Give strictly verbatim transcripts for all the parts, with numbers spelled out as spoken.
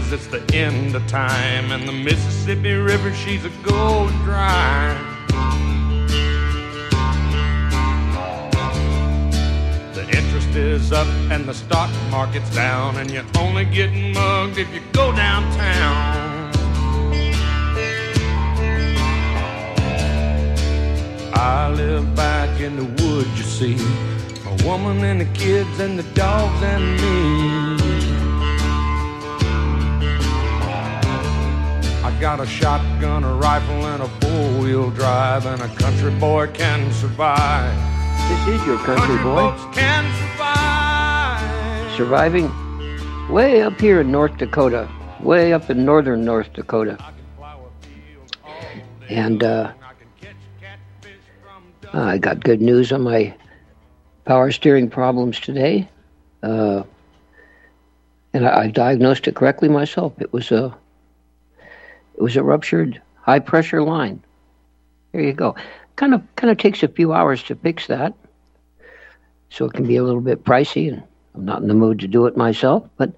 'cause it's the end of time, and the Mississippi River, she's a going dry. The interest is up and the stock market's down, and you're only getting mugged if you go downtown. I live back in the woods, you see, a woman and the kids and the dogs and me. I got a shotgun, a rifle, and a four-wheel drive, and a country boy can survive. This is your country, country boy. Folks can survive. Surviving way up here in North Dakota, way up in northern North Dakota. And uh, I got good news on my power steering problems today. Uh, and I, I diagnosed it correctly myself. It was a It was a ruptured high-pressure line. There you go. Kind of kind of takes a few hours to fix that, so it can be a little bit pricey, and I'm not in the mood to do it myself, but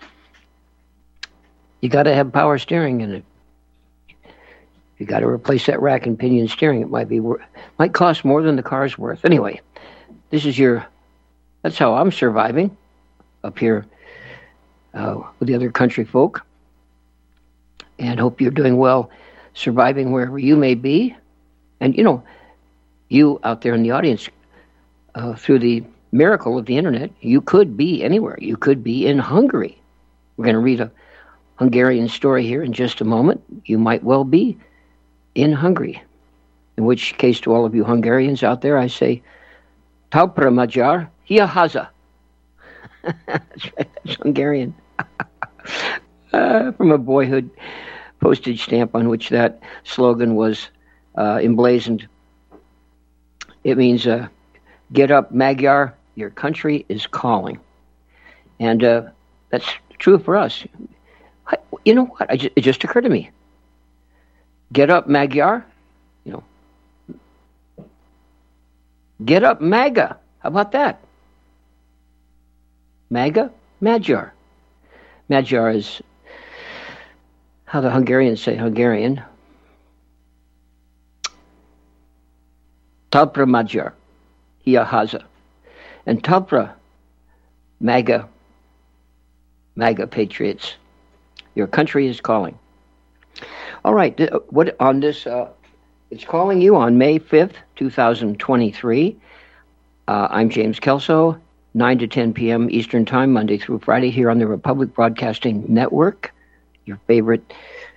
you got to have power steering, and it, you got to replace that rack and pinion steering. It might be might cost more than the car's worth. Anyway, this is your, that's how I'm surviving up here uh, with the other country folk. And hope you're doing well, surviving wherever you may be. And, you know, you out there in the audience, uh, through the miracle of the internet, you could be anywhere. You could be in Hungary. We're going to read a Hungarian story here in just a moment. You might well be in Hungary. In which case, to all of you Hungarians out there, I say, Taupra Magyar, Hia Haza. That's right, that's Hungarian. uh, from a boyhood postage stamp on which that slogan was uh, emblazoned. It means, uh, get up, Magyar, your country is calling. And uh, that's true for us. I, you know what? I just, it just occurred to me. Get up, Magyar. You know. Get up, MAGA. How about that? MAGA, Magyar. Magyar is how the Hungarians say Hungarian. Taupra Magyar, Hia Haza. And Taupra, MAGA, MAGA patriots. Your country is calling. All right, what on this, uh, it's calling you on May fifth, twenty twenty-three. Uh, I'm James Kelso, nine to ten p.m. Eastern Time, Monday through Friday, here on the Republic Broadcasting Network, your favorite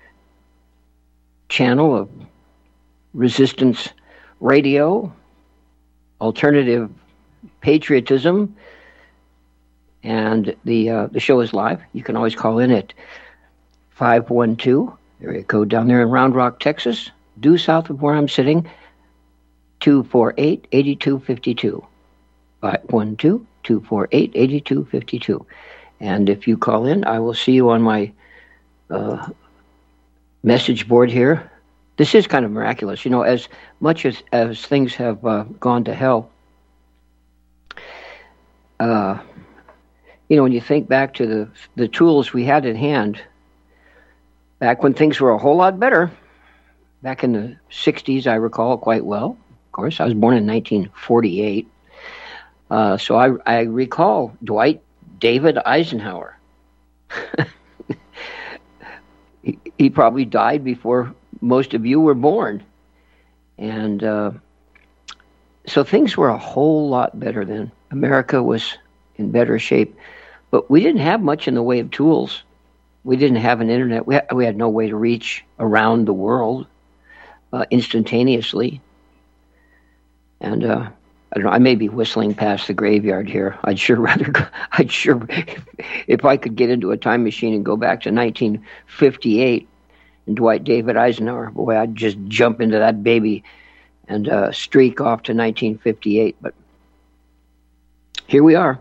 channel of resistance radio, alternative patriotism, and the uh, the show is live. You can always call in at five one two, area code down there in Round Rock, Texas, due south of where I'm sitting, two four eight, eight two five two, five one two, two four eight, eight two five two. And if you call in, I will see you on my uh, message board here. This is kind of miraculous. You know, as much as, as things have uh, gone to hell, uh, you know, when you think back to the the tools we had at hand, back when things were a whole lot better, back in the sixties, I recall quite well. Of course, I was born in nineteen forty-eight. Uh, so I, I recall Dwight David Eisenhower. he, he probably died before most of you were born. And uh, so things were a whole lot better then. America was in better shape. But we didn't have much in the way of tools. We didn't have an internet. We had, we had no way to reach around the world uh, instantaneously. And uh, I don't know, I may be whistling past the graveyard here. I'd sure rather go, I'd sure, if, if I could get into a time machine and go back to nineteen fifty-eight and Dwight David Eisenhower, boy, I'd just jump into that baby and uh, streak off to nineteen fifty-eight. But here we are.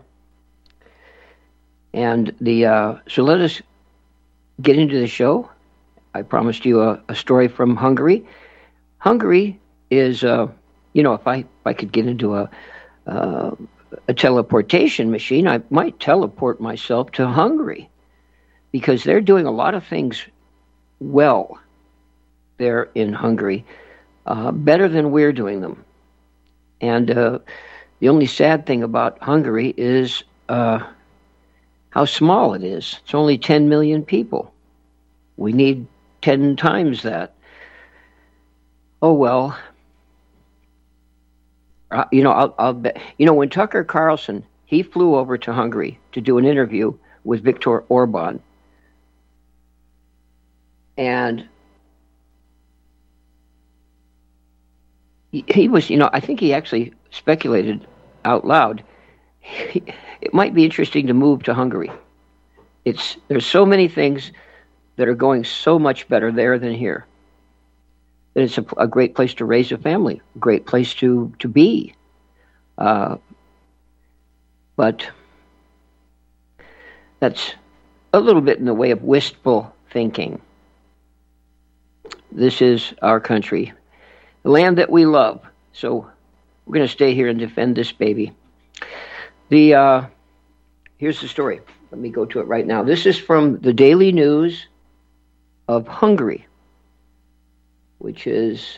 And the uh, so let us get into the show. I promised you a, a story from Hungary. Hungary is, uh, you know, if I if I could get into a uh, a teleportation machine, I might teleport myself to Hungary, because they're doing a lot of things well there in Hungary, uh, better than we're doing them. And uh, the only sad thing about Hungary is uh, how small it is. It's only ten million people. We need ten times that. Oh, well. Uh, you know, I'll, I'll bet. You know, when Tucker Carlson, he flew over to Hungary to do an interview with Viktor Orban. And he, he was, you know, I think he actually speculated out loud. He, it might be interesting to move to Hungary. It's there's so many things that are going so much better there than here. That it's a, a great place to raise a family, a great place to to be. Uh, but that's a little bit in the way of wistful thinking. This is our country, the land that we love. So we're going to stay here and defend this baby. The uh, here's the story. Let me go to it right now. This is from the Daily News of Hungary, which is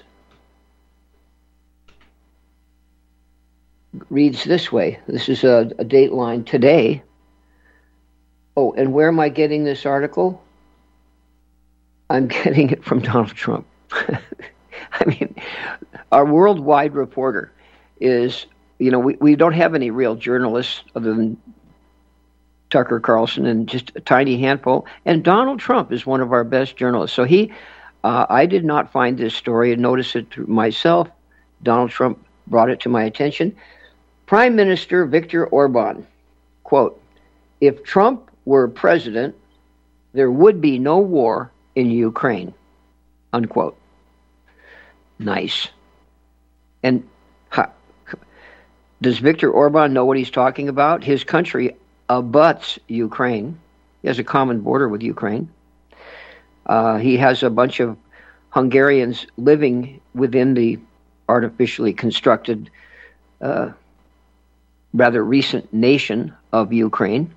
reads this way. This is a, a dateline today. Oh, and where am I getting this article? I'm getting it from Donald Trump. I mean, our worldwide reporter is, you know, we, we don't have any real journalists other than Tucker Carlson and just a tiny handful. And Donald Trump is one of our best journalists. So he, uh, I did not find this story and notice it myself. Donald Trump brought it to my attention. Prime Minister Viktor Orban, quote, "If Trump were president, there would be no war in Ukraine," unquote. Nice. And ha, does Viktor Orban know what he's talking about? His country abuts Ukraine. He has a common border with Ukraine. Uh, he has a bunch of Hungarians living within the artificially constructed, uh, rather recent nation of Ukraine.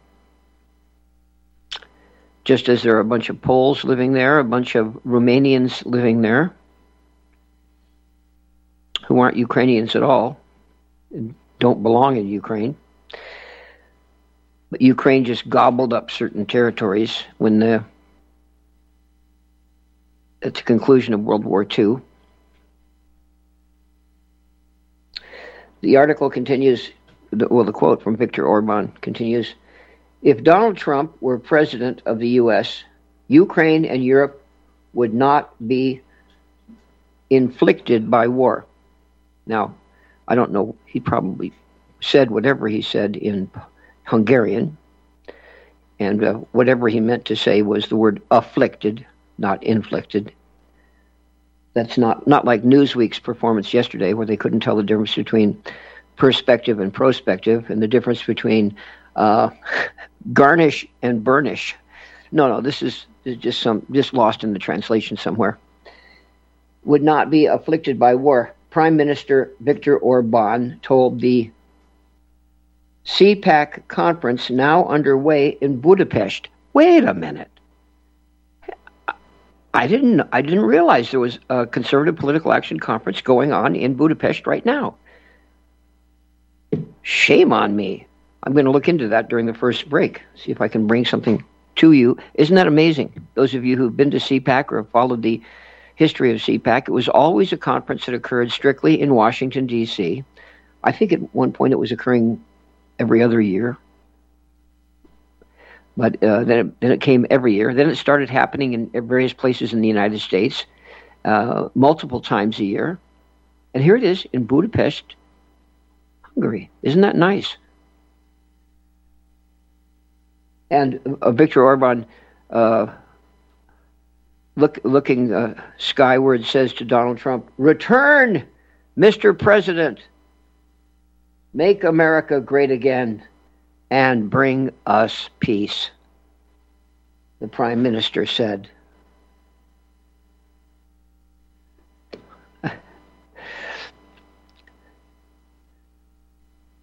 Just as there are a bunch of Poles living there, a bunch of Romanians living there, who aren't Ukrainians at all, and don't belong in Ukraine. But Ukraine just gobbled up certain territories when the at the conclusion of World War Two. The article continues, well, the quote from Viktor Orban continues, "If Donald Trump were president of the U S, Ukraine and Europe would not be inflicted by war." Now, I don't know, he probably said whatever he said in Hungarian, and uh, whatever he meant to say was the word afflicted, not inflicted. That's not, not like Newsweek's performance yesterday, where they couldn't tell the difference between perspective and prospective, and the difference between uh, garnish and burnish. No, no, this is, this is just some just lost in the translation somewhere. Would not be afflicted by war. Prime Minister Viktor Orban told the C PAC conference now underway in Budapest. Wait a minute. I didn't I didn't realize there was a conservative political action conference going on in Budapest right now. Shame on me. I'm going to look into that during the first break, see if I can bring something to you. Isn't that amazing? Those of you who've been to C PAC or have followed the history of C PAC, it was always a conference that occurred strictly in Washington, D C. I think at one point it was occurring every other year. But uh, then, it, then it came every year. Then it started happening in various places in the United States, uh, multiple times a year. And here it is in Budapest, Hungary. Isn't that nice? And uh, Viktor Orban, uh, look, looking uh, skyward, says to Donald Trump, "Return, Mister President. Make America great again and bring us peace," the Prime Minister said.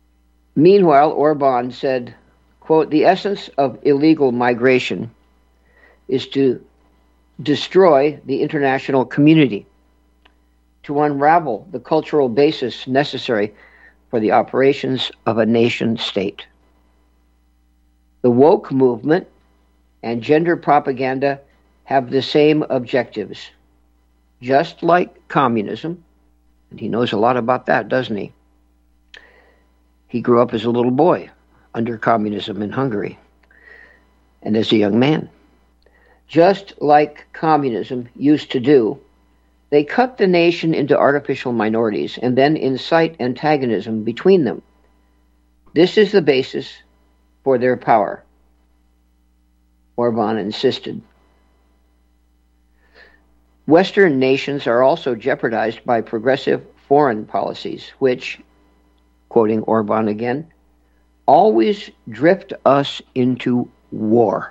Meanwhile, Orban said, quote, "The essence of illegal migration is to destroy the international community, to unravel the cultural basis necessary for the operations of a nation state. The woke movement and gender propaganda have the same objectives. Just like communism, and he knows a lot about that, doesn't he? He grew up as a little boy under communism in Hungary, and as a young man. Just like communism used to do, they cut the nation into artificial minorities and then incite antagonism between them. This is the basis for their power, Orban insisted. Western nations are also jeopardized by progressive foreign policies, which, quoting Orban again, always drift us into war.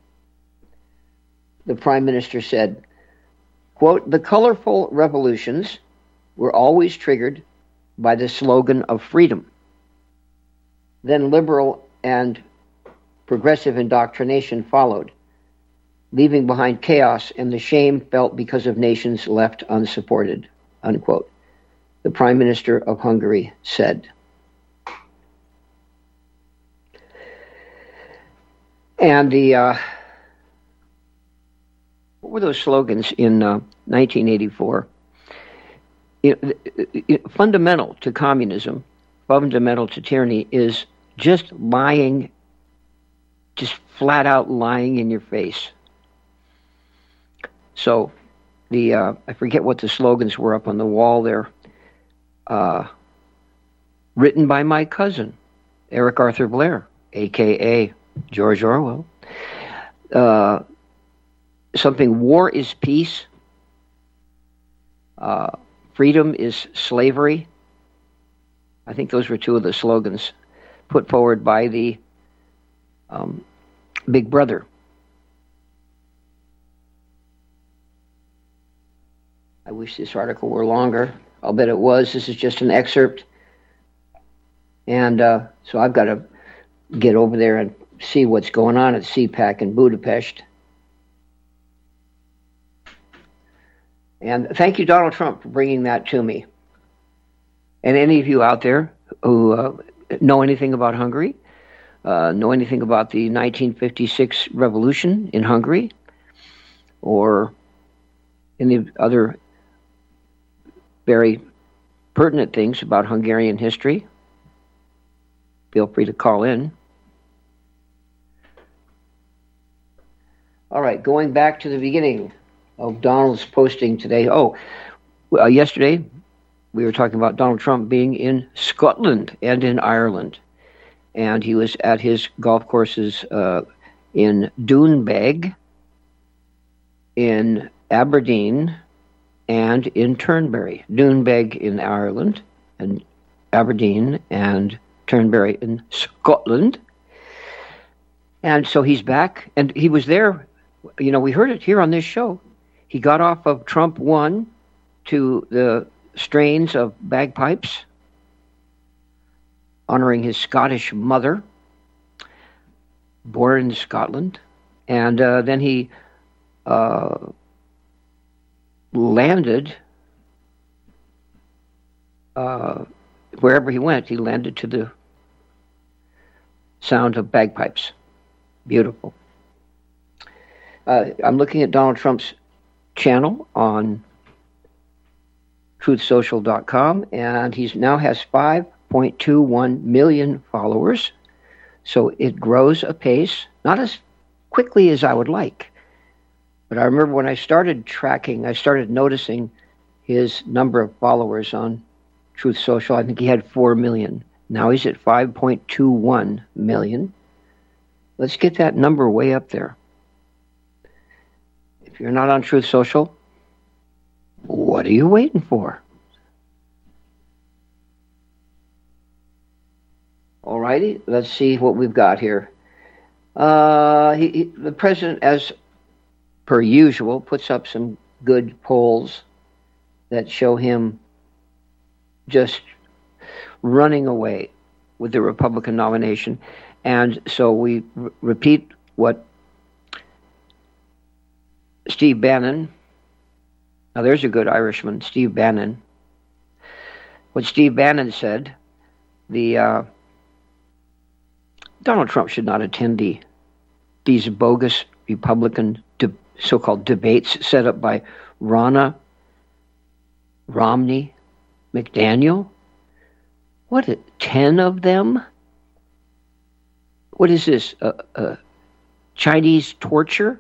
The Prime Minister said, quote, the colorful revolutions were always triggered by the slogan of freedom. Then liberal and progressive indoctrination followed, leaving behind chaos and the shame felt because of nations left unsupported, unquote. The Prime Minister of Hungary said. And the uh, what were those slogans in uh, nineteen eighty-four? You know, it, it, fundamental to communism, fundamental to tyranny, is just lying, just flat out lying in your face. So, the uh, I forget what the slogans were up on the wall there. Uh, written by my cousin, Eric Arthur Blair, a k a. George Orwell. Uh, something, war is peace. Uh, freedom is slavery. I think those were two of the slogans put forward by the um, Big Brother. I wish this article were longer. I'll bet it was. This is just an excerpt. And uh, so I've got to get over there and see what's going on at C PAC in Budapest. And thank you, Donald Trump, for bringing that to me. And any of you out there who uh, know anything about Hungary, uh, know anything about the nineteen fifty-six revolution in Hungary, or any other very pertinent things about Hungarian history, feel free to call in. All right, going back to the beginning of Donald's posting today. Oh, uh, yesterday we were talking about Donald Trump being in Scotland and in Ireland. And he was at his golf courses uh, in Doonbeg, in Aberdeen, and in Turnberry. Doonbeg in Ireland, and Aberdeen and Turnberry in Scotland. And so he's back, and he was there. You know, we heard it here on this show. He got off of Trump one to the strains of bagpipes, honoring his Scottish mother, born in Scotland. And uh, then he uh, landed, uh, wherever he went, he landed to the sound of bagpipes. Beautiful. Uh, I'm looking at Donald Trump's channel on truth social dot com, and he now has five point two one million followers. So it grows apace, not as quickly as I would like. But I remember when I started tracking, I started noticing his number of followers on Truth Social. I think he had four million. Now he's at five point two one million. Let's get that number way up there. If you're not on Truth Social, what are you waiting for? All righty, let's see what we've got here. Uh, he, he, the president, as per usual, puts up some good polls that show him just running away with the Republican nomination. And so we r- repeat what Steve Bannon. Now, there's a good Irishman, Steve Bannon. What Steve Bannon said, the uh, Donald Trump should not attend the these bogus Republican de- so-called debates set up by Ronna Romney McDaniel. What, ten of them? What is this, uh, uh, Chinese torture?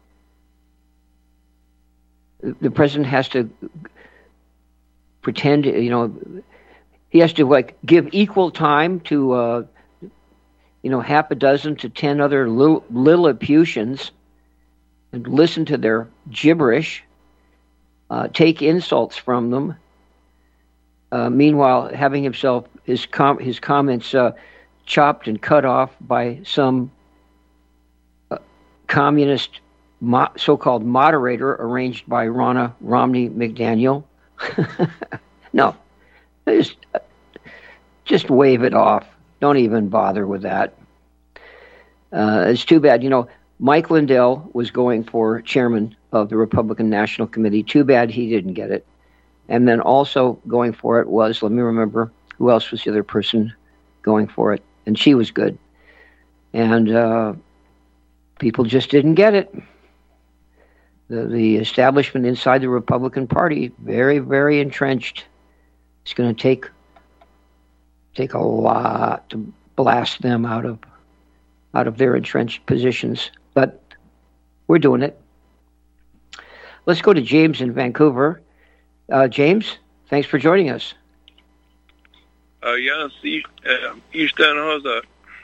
The president has to pretend, you know, he has to like give equal time to, uh, you know, half a dozen to ten other little, Lilliputians and listen to their gibberish, uh, take insults from them. Uh, meanwhile, having himself his com- his comments uh, chopped and cut off by some uh, communist mo- so-called moderator arranged by Ronna Romney McDaniel. No, just just wave it off. Don't even bother with that. Uh, it's too bad. You know, Mike Lindell was going for chairman of the Republican National Committee. Too bad he didn't get it. And then also going for it was, let me remember, who else was the other person going for it? And she was good. And uh, people just didn't get it. The, the establishment inside the Republican Party, very, very entrenched. It's going to take take a lot to blast them out of out of their entrenched positions. But we're doing it. Let's go to James in Vancouver. Uh, James, thanks for joining us. Uh, yes, East, uh, East San Jose.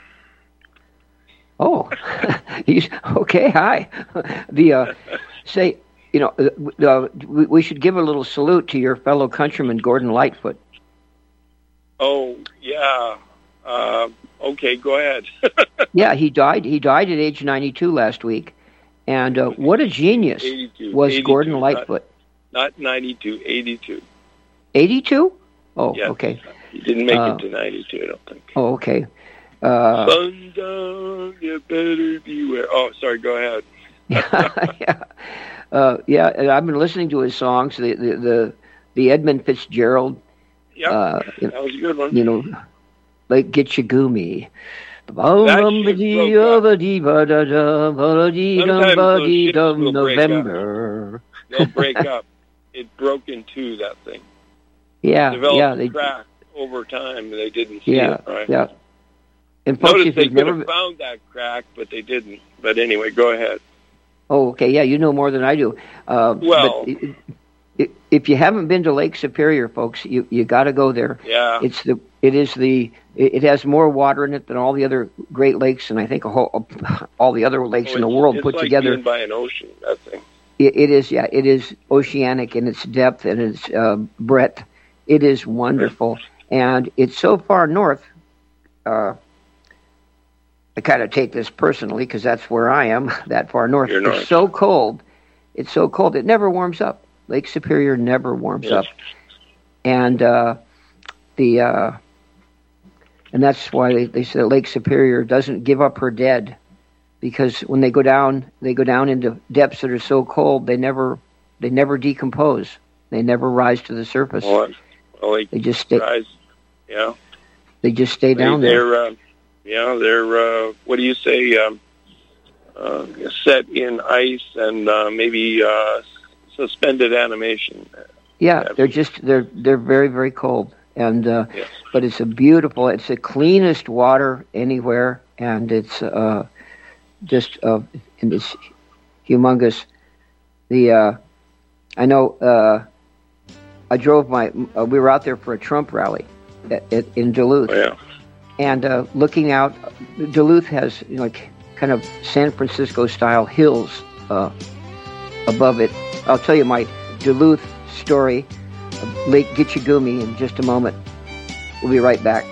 Oh, okay. Hi. The uh, say, you know, uh, uh, we, we should give a little salute to your fellow countryman Gordon Lightfoot. Oh yeah. Uh, okay, go ahead. Yeah, he died. He died at age ninety-two last week, and uh, what a genius was Gordon Lightfoot. Not, not ninety-two, eighty-two. eighty-two? Oh, yes. Okay. He didn't make uh, it to ninety-two, I don't think. Oh, okay. Uh, Sundown, you better beware. Oh, sorry, go ahead. yeah, uh, yeah. And I've been listening to his songs. The the the, the Edmund Fitzgerald. Yeah, uh, that was a good one. You know, like Gitchagumi. November. They'll break up. It broke in two, that thing. Yeah, Developed yeah. They cracked over time. They didn't see yeah, it, right? Yeah. And folks, Notice if they you've could never have found that crack, but they didn't. But anyway, go ahead. Oh, okay. Yeah, you know more than I do. Uh, well, but it, it, if you haven't been to Lake Superior, folks, you you got to go there. Yeah. It's the it is the it, it has more water in it than all the other Great Lakes, and I think a whole, all the other lakes oh, in the world it's put like together. Being by an ocean, that thing. It, it is, yeah. It is oceanic in its depth and its uh, breadth. It is wonderful, right. And it's so far north. Uh, I kind of take this personally because that's where I am, that far north. You're north. It's so cold. It's so cold. It never warms up. Lake Superior never warms yes. up. And uh, the uh, and that's why they, they say Lake Superior doesn't give up her dead, because when they go down, they go down into depths that are so cold they never they never decompose. They never rise to the surface. Well, well, they, they just stay. Rise, yeah. They just stay they, down there. They're, uh, yeah, they're uh, what do you say? Um, uh, set in ice and uh, maybe uh, suspended animation. Yeah, they're just they're they're very very cold, and uh, yes. But it's a beautiful. It's the cleanest water anywhere, and it's uh, just uh, and it's humongous. The uh, I know uh, I drove my. Uh, we were out there for a Trump rally at, at, in Duluth, oh, yeah. and uh, looking out, Duluth has you know, like kind of San Francisco style hills uh, above it. I'll tell you my Duluth story of Lake Gitchagumi in just a moment. We'll be right back.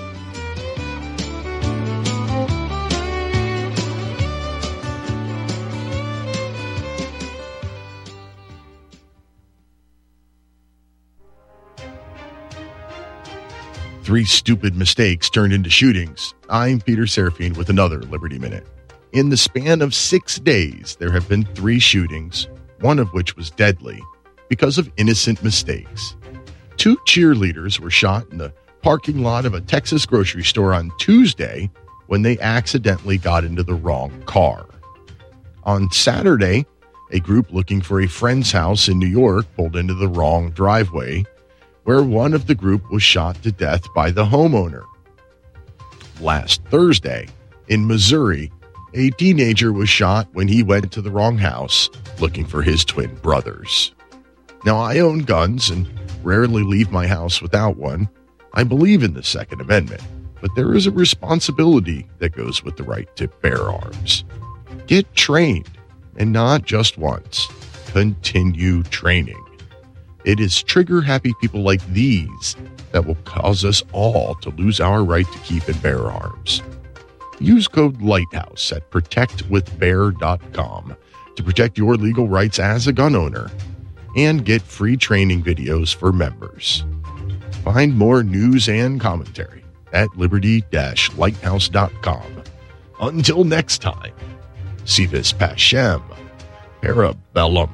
Three stupid mistakes turned into shootings. I'm Peter Serafine with another Liberty Minute. In the span of six days, there have been three shootings, one of which was deadly, because of innocent mistakes. Two cheerleaders were shot in the parking lot of a Texas grocery store on Tuesday when they accidentally got into the wrong car. On Saturday, a group looking for a friend's house in New York pulled into the wrong driveway, where one of the group was shot to death by the homeowner. Last Thursday, in Missouri, a teenager was shot when he went to the wrong house looking for his twin brothers. Now, I own guns and rarely leave my house without one. I believe in the Second Amendment, but there is a responsibility that goes with the right to bear arms. Get trained, and not just once. Continue training. It is trigger-happy people like these that will cause us all to lose our right to keep and bear arms. Use code LIGHTHOUSE at protect with bear dot com to protect your legal rights as a gun owner and get free training videos for members. Find more news and commentary at liberty dash lighthouse dot com. Until next time, si vis pacem, parabellum.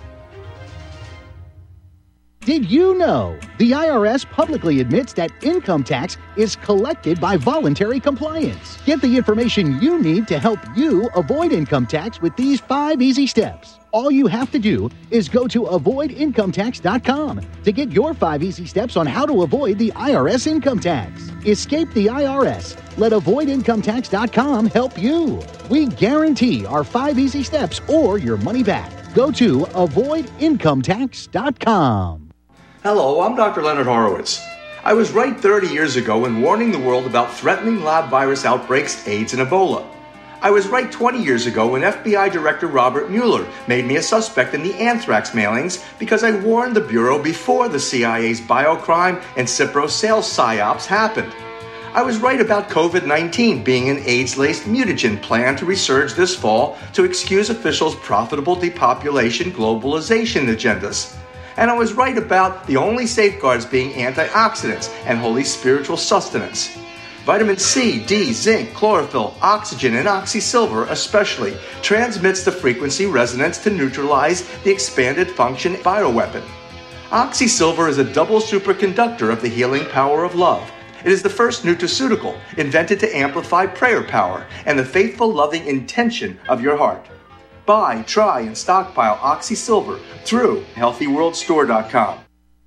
Did you know the I R S publicly admits that income tax is collected by voluntary compliance? Get the information you need to help you avoid income tax with these five easy steps. All you have to do is go to avoid income tax dot com to get your five easy steps on how to avoid the I R S income tax. Escape the I R S. Let avoid income tax dot com help you. We guarantee our five easy steps or your money back. Go to avoid income tax dot com. Hello, I'm Doctor Leonard Horowitz. I was right thirty years ago in warning the world about threatening lab virus outbreaks, AIDS, and Ebola. I was right twenty years ago when F B I Director Robert Mueller made me a suspect in the anthrax mailings because I warned the Bureau before the C I A's biocrime and Cipro sales psyops happened. I was right about covid nineteen being an AIDS-laced mutagen plan to resurge this fall to excuse officials' profitable depopulation globalization agendas. And I was right about the only safeguards being antioxidants and holy spiritual sustenance. Vitamin C, D, zinc, chlorophyll, oxygen, and oxysilver especially transmits the frequency resonance to neutralize the expanded function bioweapon. Oxysilver is a double superconductor of the healing power of love. It is the first nutraceutical invented to amplify prayer power and the faithful loving intention of your heart. Buy, try, and stockpile Oxysilver through healthy world store dot com.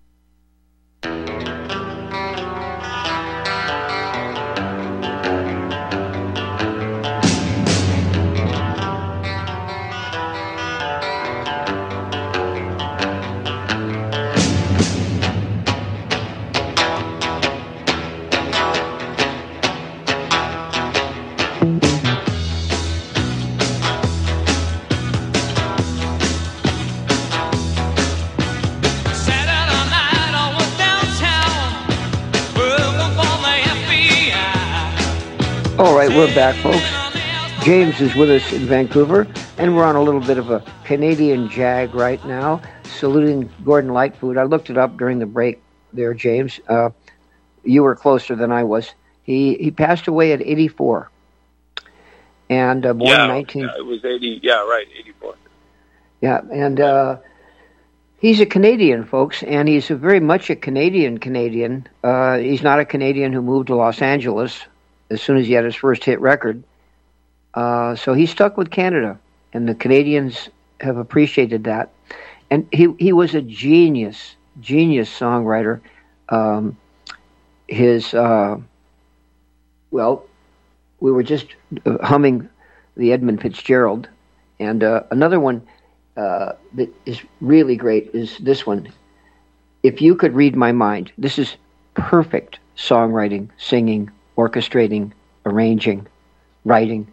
All right, we're back, folks. James is with us in Vancouver, and we're on a little bit of a Canadian jag right now, saluting Gordon Lightfoot. I looked it up during the break there, James. Uh, you were closer than I was. He he passed away at eighty-four, and uh, born yeah, in nineteen. Yeah, it was eighty. Yeah, right, eighty-four. Yeah, and uh, he's a Canadian, folks, and he's a very much a Canadian Canadian. Uh, he's not a Canadian who moved to Los Angeles as soon as he had his first hit record. Uh, so he stuck with Canada, and the Canadians have appreciated that. And he he was a genius, genius songwriter. Um, his, uh, well, we were just humming the Edmund Fitzgerald, and uh, another one uh, that is really great is this one. If You Could Read My Mind. This is perfect songwriting, singing, orchestrating, arranging, writing.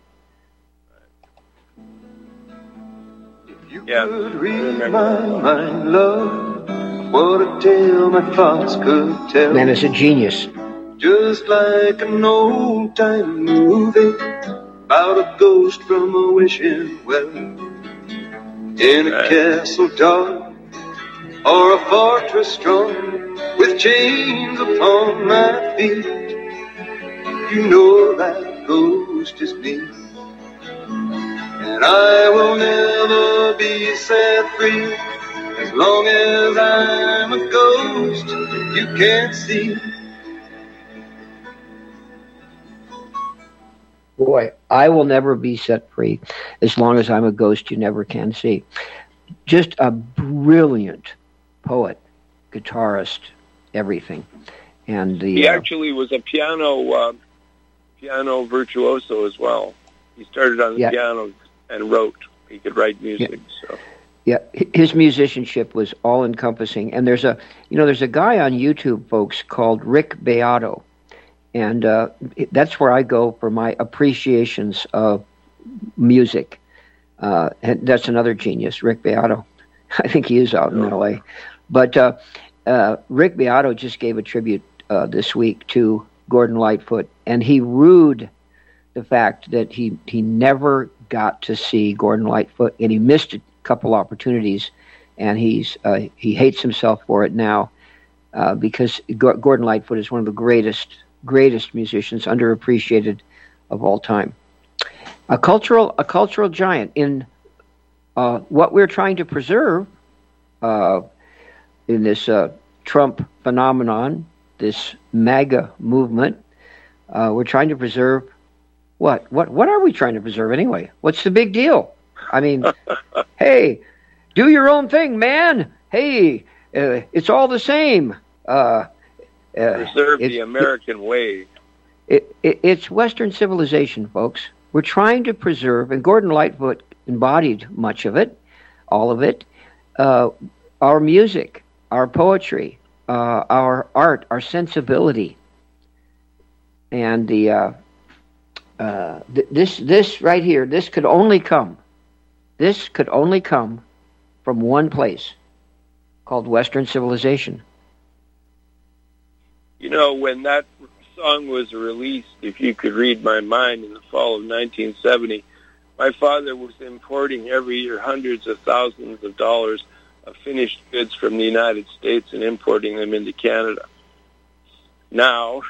If you Yeah, could I read remember. my mind, love, what a tale my thoughts could tell. Man is a genius. Just like an old-time movie about a ghost from a wishing well. In a Right. castle dark or a fortress strong with chains upon my feet, you know that ghost is me. and I will never be set free as long as I'm a ghost you can't see. Boy, I will never be set free as long as I'm a ghost you never can see. Just a brilliant poet, guitarist, everything. And the he uh, actually was a piano uh, piano virtuoso as well. He started on the yeah. piano and wrote. He could write music. Yeah. So yeah, his musicianship was all encompassing. And there's a you know there's a guy on YouTube, folks, called Rick Beato. And uh, that's where I go for my appreciations of music. Uh, and that's another genius, Rick Beato. I think he is out in L A. But uh, uh, Rick Beato just gave a tribute uh, this week to Gordon Lightfoot, and he rued the fact that he, he never got to see Gordon Lightfoot, and he missed a couple opportunities, and he's uh, he hates himself for it now uh, because G- Gordon Lightfoot is one of the greatest greatest musicians, underappreciated of all time. A cultural, a cultural giant in uh, what we're trying to preserve uh, in this uh, Trump phenomenon, this MAGA movement. Uh, we're trying to preserve what? What? What are we trying to preserve anyway? What's the big deal? I mean, hey, do your own thing, man. Hey, uh, it's all the same. Uh, Uh, preserve the American way. It, it, it's Western civilization, folks. We're trying to preserve, and Gordon Lightfoot embodied much of it, all of it, uh, our music, our poetry, uh, our art, our sensibility. And the uh, uh, th- this this right here, this could only come, this could only come from one place called Western civilization. You know, when that song was released, If You Could Read My Mind, in the fall of nineteen seventy, my father was importing every year hundreds of thousands of dollars of finished goods from the United States and importing them into Canada. Now,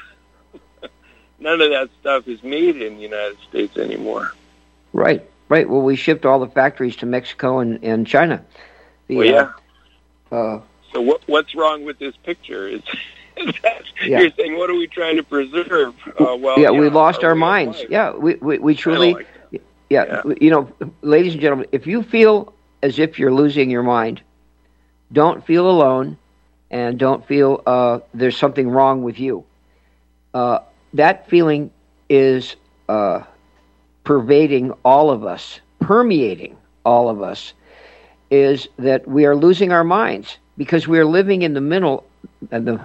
none of that stuff is made in the United States anymore. Right, right. Well, we shipped all the factories to Mexico and, and China. The, well, yeah. Uh, uh, so what, what's wrong with this picture? Is yeah. You're saying, what are we trying to preserve? Uh, well, yeah, yeah, we lost our way of minds. life. Yeah, we we, we truly, like yeah, yeah. You know, ladies and gentlemen, if you feel as if you're losing your mind, don't feel alone, and don't feel uh, there's something wrong with you. Uh, that feeling is uh, pervading all of us, permeating all of us, is that we are losing our minds because we are living in the middle, uh, the,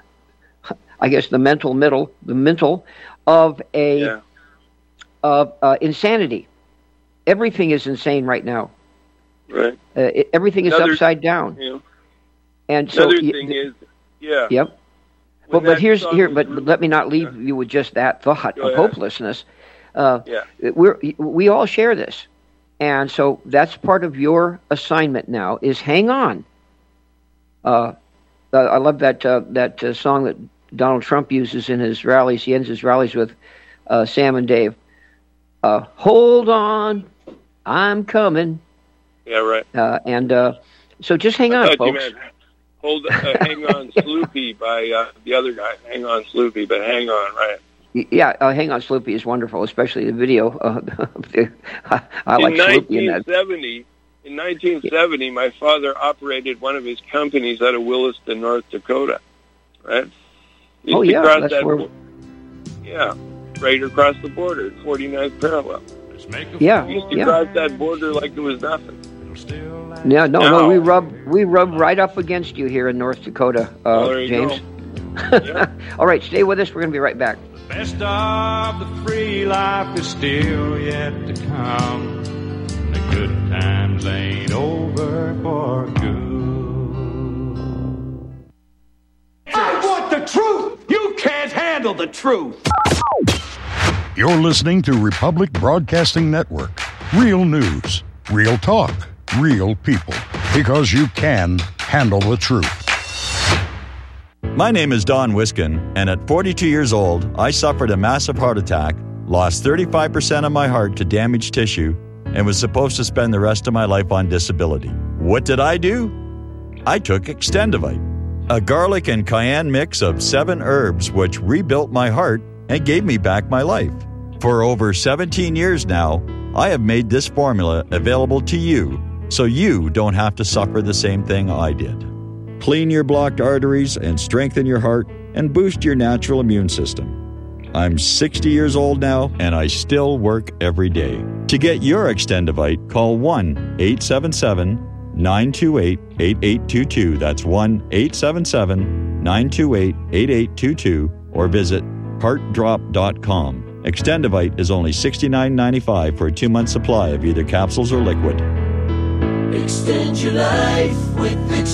I guess the mental middle, the mental of a yeah. of uh, insanity. Everything is insane right now. Right. Uh, it, everything is Another, upside down. You know, and so, another y- thing th- is, yeah. Yep. When But but that here's song here. was But re- let me not leave yeah. you with just that thought Go of ahead. hopelessness. Uh, Yeah. We're we all share this, and so that's part of your assignment now. Is hang on. Uh, uh, I love that uh, that uh, song that Donald Trump uses in his rallies. He ends his rallies with uh, Sam and Dave. Uh, Hold on, I'm coming. Yeah, right. Uh, and uh, so just hang I on, thought you folks. meant hold, uh, hang on, Sloopy by uh, the other guy. Hang on, Sloopy, but hang on, right? Yeah, uh, Hang On Sloopy is wonderful, especially the video. Uh, the, I, I like in Sloopy in that. nineteen seventy, in nineteen seventy, my father operated one of his companies out of Williston, North Dakota, right? He Oh, used to yeah, cross that's that where- bo- Yeah, right across the border, forty-ninth parallel. Yeah, He used to yeah. cross that border like it was nothing. Yeah, no, no, Now- we rub we rub right up against you here in North Dakota, uh, Oh, there you James. go. Yeah. All right, stay with us. We're going to be right back. Best of the free life is still yet to come. The good times ain't over for good. I want the truth! You can't handle the truth! You're listening to Republic Broadcasting Network. Real news, real talk, real people. Because you can handle the truth. My name is Don Wiskin, and at forty-two years old, I suffered a massive heart attack, lost thirty-five percent of my heart to damaged tissue, and was supposed to spend the rest of my life on disability. What did I do? I took Extendivite, a garlic and cayenne mix of seven herbs which rebuilt my heart and gave me back my life. For over seventeen years now, I have made this formula available to you so you don't have to suffer the same thing I did. Clean your blocked arteries and strengthen your heart and boost your natural immune system. I'm sixty years old now, and I still work every day. To get your Extendivite, call one eight seven seven, nine two eight, eight eight two two. That's one eight seven seven, nine two eight, eight eight two two, or visit heart drop dot com. Extendivite is only sixty-nine ninety-five for a two-month supply of either capsules or liquid. Extend your life with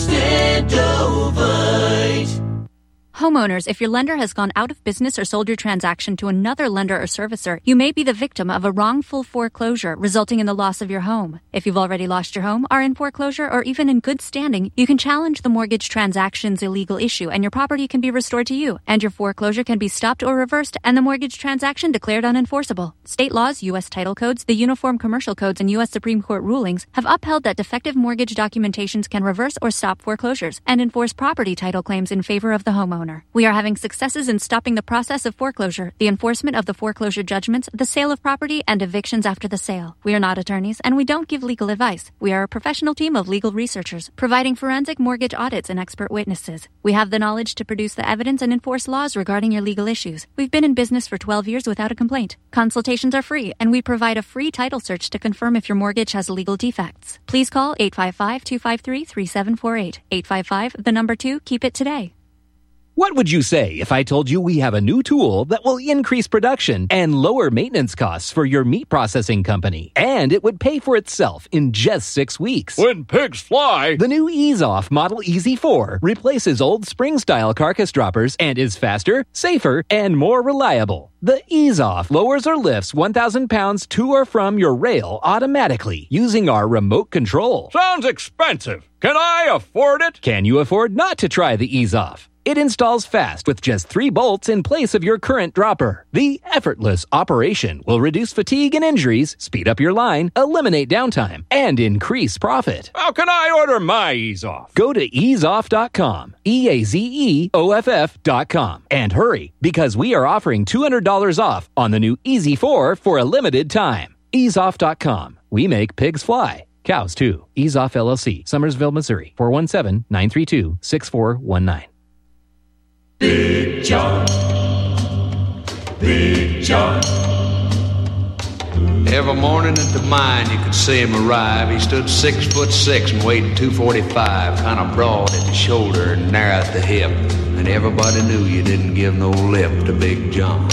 Extendovite. Homeowners, if your lender has gone out of business or sold your transaction to another lender or servicer, you may be the victim of a wrongful foreclosure resulting in the loss of your home. If you've already lost your home, are in foreclosure, or even in good standing, you can challenge the mortgage transaction's illegal issue and your property can be restored to you, and your foreclosure can be stopped or reversed and the mortgage transaction declared unenforceable. State laws, U S title codes, the Uniform Commercial Codes, and U S Supreme Court rulings have upheld that defective mortgage documentations can reverse or stop foreclosures and enforce property title claims in favor of the homeowner. We are having successes in stopping the process of foreclosure, the enforcement of the foreclosure judgments, the sale of property, and evictions after the sale. We are not attorneys, and we don't give legal advice. We are a professional team of legal researchers, providing forensic mortgage audits and expert witnesses. We have the knowledge to produce the evidence and enforce laws regarding your legal issues. We've been in business for twelve years without a complaint. Consultations are free, and we provide a free title search to confirm if your mortgage has legal defects. Please call eight five five, two five three, three seven four eight. eight five five, the number two, keep it today. What would you say if I told you we have a new tool that will increase production and lower maintenance costs for your meat processing company? And it would pay for itself in just six weeks. When pigs fly! The new Ease Off Model E Z four replaces old spring-style carcass droppers and is faster, safer, and more reliable. The Ease Off lowers or lifts one thousand pounds to or from your rail automatically using our remote control. Sounds expensive. Can I afford it? Can you afford not to try the Ease Off? It installs fast with just three bolts in place of your current dropper. The effortless operation will reduce fatigue and injuries, speed up your line, eliminate downtime, and increase profit. How can I order my Ease Off? Go to ease off dot com, E A Z E O F F dot com, and hurry, because we are offering two hundred dollars off on the new E Z four for a limited time. ease off dot com. We make pigs fly. Cows, too. Ease Off L L C, Summersville, Missouri. four one seven, nine three two, six four one nine. Big John, Big John. Every morning at the mine you could see him arrive. He stood six foot six and weighed two forty-five, kind of broad at the shoulder and narrow at the hip. And everybody knew you didn't give no lip to Big John.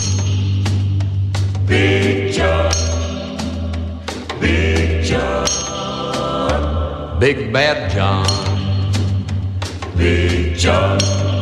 Big John, Big John, Big Bad John, Big John.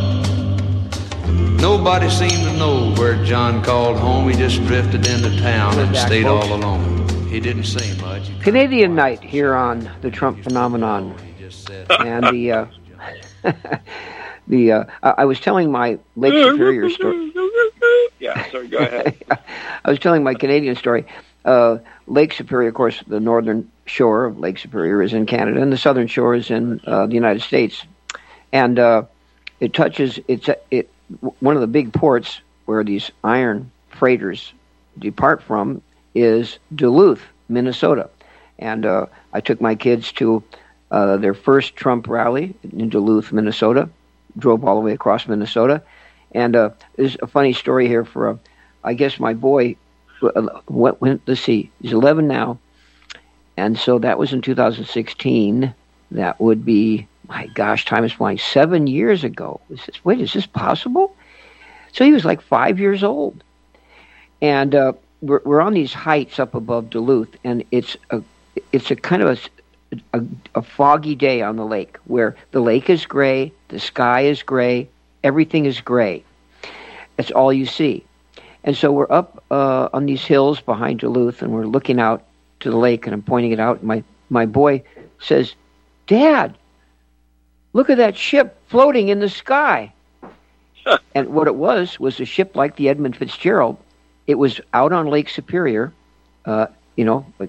Nobody seemed to know where John called home. He just drifted into town and stayed all alone. He didn't say much. Canadian night here on the Trump Phenomenon. And the, uh, the, uh, I was telling my Lake Superior story. Yeah, sorry, go ahead. I was telling my Canadian story. Uh, Lake Superior, of course, the northern shore of Lake Superior is in Canada, and the southern shore is in uh, the United States. And uh, it touches, it's it. one of the big ports where these iron freighters depart from is Duluth, Minnesota. And uh, I took my kids to uh, their first Trump rally in Duluth, Minnesota, drove all the way across Minnesota. And uh, there's a funny story here for, uh, I guess my boy, uh, went, went, let's see, he's eleven now. And so that was in two thousand sixteen. That would be, my gosh, time is flying, seven years ago. Is this, wait, is this possible? So he was like five years old. And uh, we're, we're on these heights up above Duluth, and it's a, it's a kind of a, a, a foggy day on the lake, where the lake is gray, the sky is gray, everything is gray. That's all you see. And so we're up uh, on these hills behind Duluth, and we're looking out to the lake, and I'm pointing it out. And my, my boy says, "Dad, look at that ship floating in the sky." And what it was, was a ship like the Edmund Fitzgerald. It was out on Lake Superior, uh, you know, like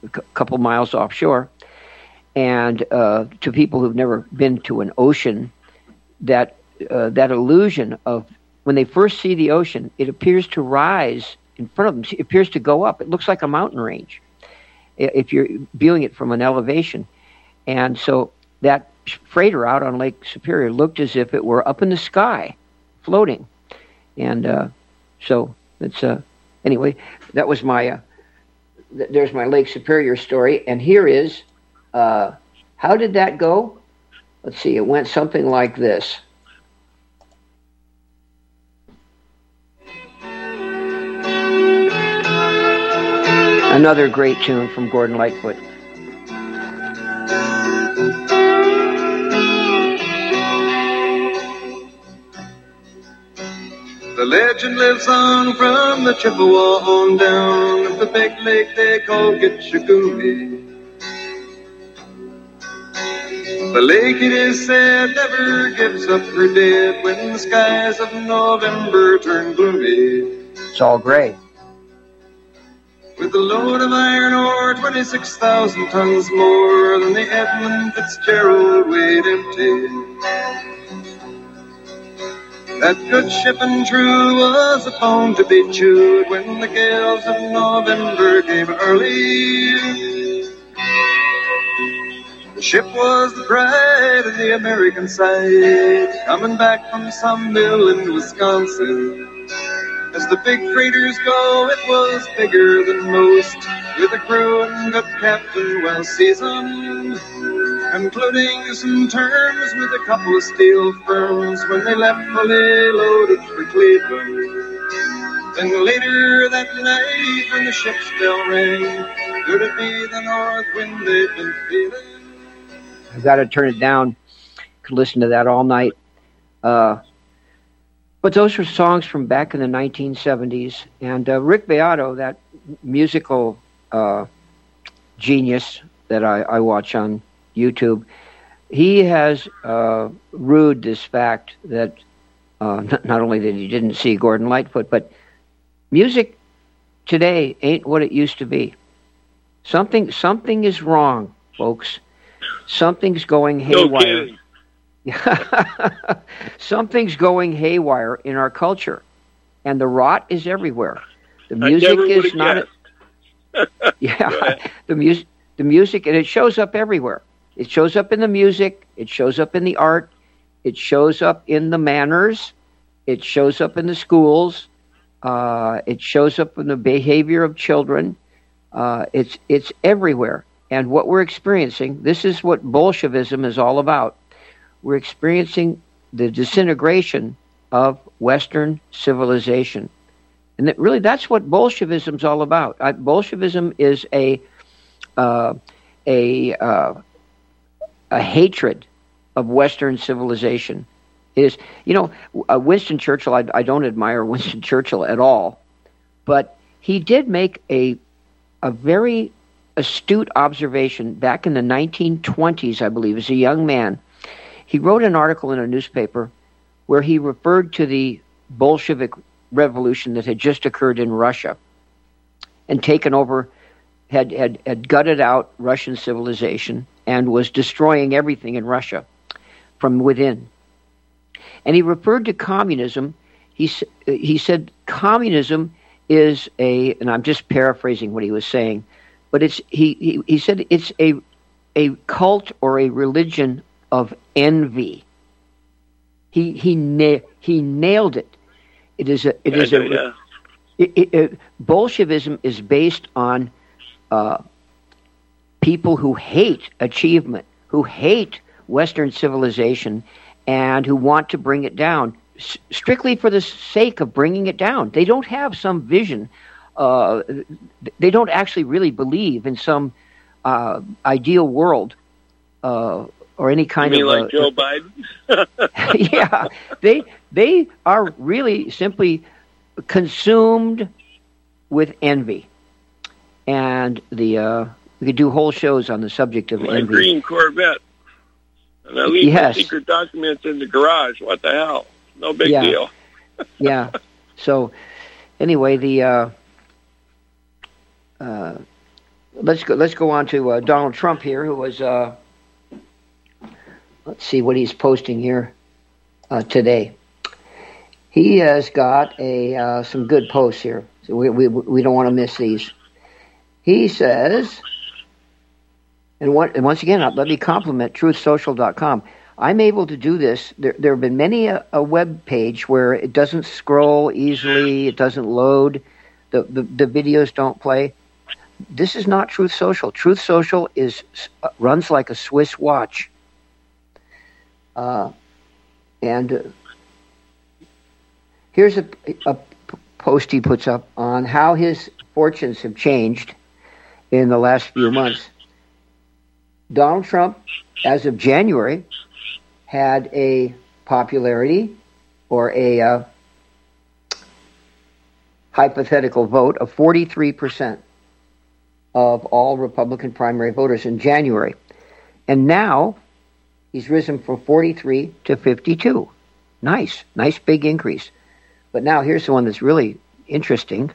a c- couple miles offshore. And uh, to people who've never been to an ocean, that uh, that illusion of when they first see the ocean, it appears to rise in front of them. It appears to go up. It looks like a mountain range if you're viewing it from an elevation. And so that freighter out on Lake Superior looked as if it were up in the sky, floating. And uh, so it's uh, anyway. That was my. Uh, th- there's my Lake Superior story, and here is uh, how did that go? Let's see. It went something like this. Another great tune from Gordon Lightfoot. The legend lives on from the Chippewa on down at the big lake they call Gitchagumi. The lake, it is said, never gives up her dead when the skies of November turn gloomy. It's all gray. With a load of iron ore, twenty-six thousand tons more than the Edmund Fitzgerald weighed empty. That good ship and true was a bone to be chewed when the gales of November came early. The ship was the pride of the American side, coming back from some mill in Wisconsin. As the big freighters go, it was bigger than most, with a crew and good captain well seasoned, concluding some terms with a couple of steel firms when they left fully loaded for Cleveland. Then later that night when the ship's bell rang, could it be the north wind they'd been feeling? I've got to turn it down. Could listen to that all night. Uh, but those were songs from back in the nineteen seventies. And uh, Rick Beato, that musical uh, genius that I, I watch on YouTube, he has uh, rued this fact that uh, not, not only that he didn't see Gordon Lightfoot, but music today ain't what it used to be. Something something is wrong, folks. Something's going haywire. No Something's going haywire in our culture, and the rot is everywhere. The music is not. A, yeah, the music, the music, and it shows up everywhere. It shows up in the music. It shows up in the art. It shows up in the manners. It shows up in the schools. Uh, it shows up in the behavior of children. Uh, it's it's everywhere. And what we're experiencing, this is what Bolshevism is all about. We're experiencing the disintegration of Western civilization. And that really, that's what Bolshevism is all about. I, Bolshevism is a uh, a uh, a hatred of Western civilization. It is, you know, uh, Winston Churchill, I, I don't admire Winston Churchill at all, but he did make a a very astute observation back in the nineteen twenties, I believe, as a young man. He wrote an article in a newspaper where he referred to the Bolshevik revolution that had just occurred in Russia and taken over, had, had, had gutted out Russian civilization and was destroying everything in Russia from within. And he referred to communism. He, he said communism is a, and I'm just paraphrasing what he was saying, but it's he, he, he said it's a a cult or a religion of envy. He he na- he nailed it. It is a it yeah, is a yeah. it, it, it, Bolshevism is based on uh, people who hate achievement, who hate Western civilization, and who want to bring it down s- strictly for the sake of bringing it down. They don't have some vision. Uh, they don't actually really believe in some uh, ideal world uh, or any kind you mean of like uh, Joe Biden. yeah, they they are really simply consumed with envy, and the uh, we could do whole shows on the subject of My envy. green Corvette, and I leave yes. my secret documents in the garage. What the hell? No big yeah. deal. yeah. So anyway, the uh, uh, let's go. Let's go on to uh, Donald Trump here, who was. Uh, let's see what he's posting here uh, today. He has got a uh, some good posts here. So we we we don't want to miss these. He says, and, what, and once again, let me compliment truth social dot com. I'm able to do this. There, there have been many a, a web page where it doesn't scroll easily, it doesn't load, the, the, the videos don't play. This is not Truth Social. Truth Social is uh, runs like a Swiss watch. Uh, and uh, here's a, a post he puts up on how his fortunes have changed in the last few months. Donald Trump, as of January, had a popularity or a uh, hypothetical vote of forty-three percent of all Republican primary voters in January. And now he's risen from forty-three to fifty-two. Nice, nice big increase. But now here's the one that's really interesting.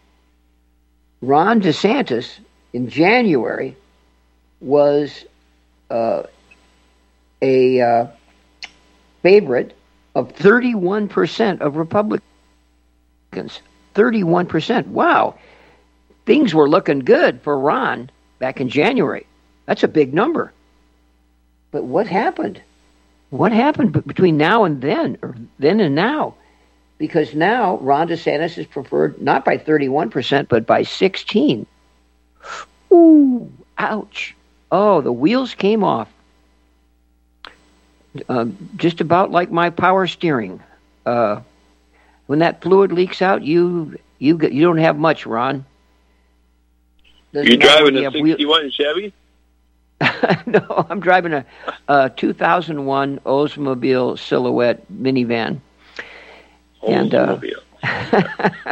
Ron DeSantis in January was uh, a uh, favorite of thirty-one percent of Republicans. thirty-one percent. Wow. Things were looking good for Ron back in January. That's a big number. But what happened? What happened between now and then, or then and now? Because now Ron DeSantis is preferred not by thirty-one percent, but by sixteen. Ooh, ouch. Oh, the wheels came off. Uh, just about like my power steering. Uh, when that fluid leaks out, you you you don't have much, Ron. Doesn't you driving a sixty-one wheel- Chevy? No, I'm driving a, a two thousand one Oldsmobile Silhouette minivan. Oldsmobile. Uh,